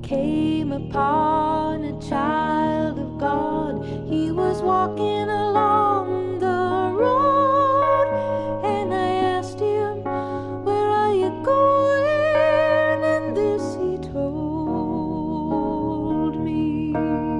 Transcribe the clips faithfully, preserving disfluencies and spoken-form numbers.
came upon a child of God. He was walking along the road, and I asked him, "Where are you going?" And this he told me: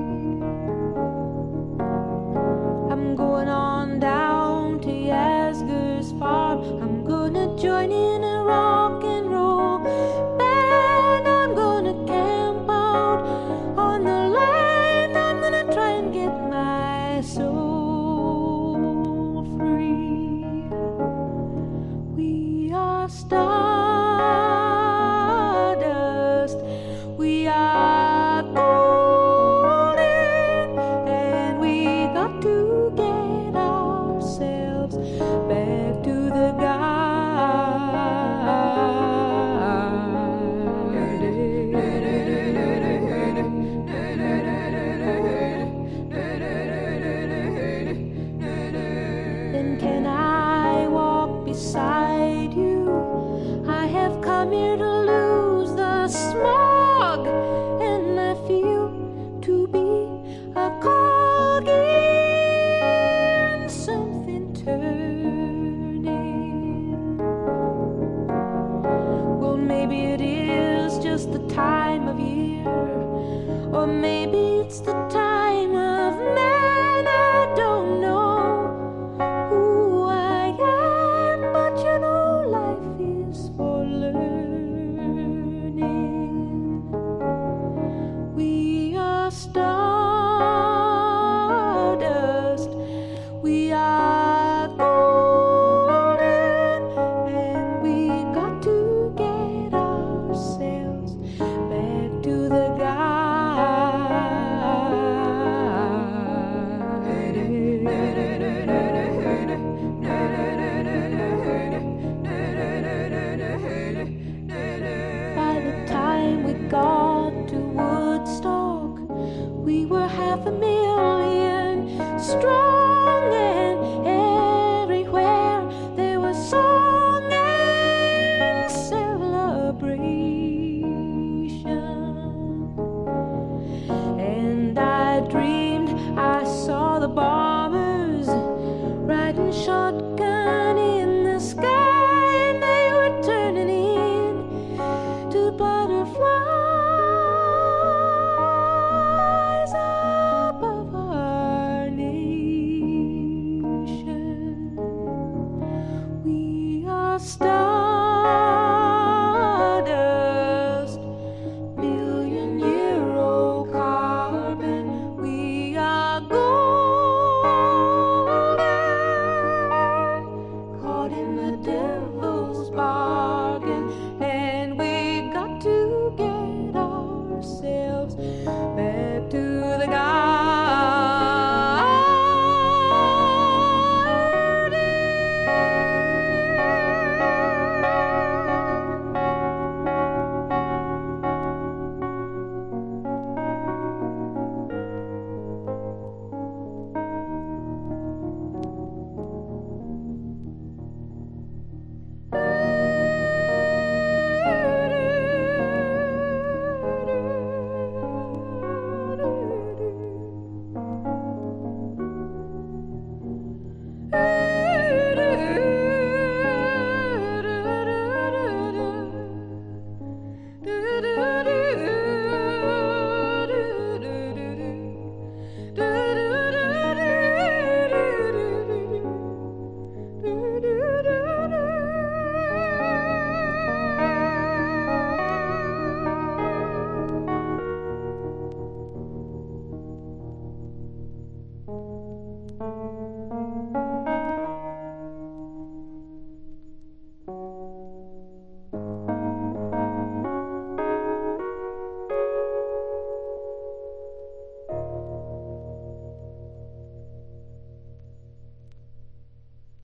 "I'm going on down to Yasgur's farm. I'm gonna join in a rock and roll band. I'm gonna camp out on the land. I'm gonna try and get my soul free. We are stardust. We are golden, and we got to get ourselves back to the Then can I walk beside you? I have come here to lose the smog, and I feel to be a cog in something turning. Well, maybe it is just the time of year, or maybe it's the time of man. I don't know who I am, but you know life is for learning. We are stardust. We are golden, and we got to get ourselves back to the By the time we got to Woodstock, we were half a million strong.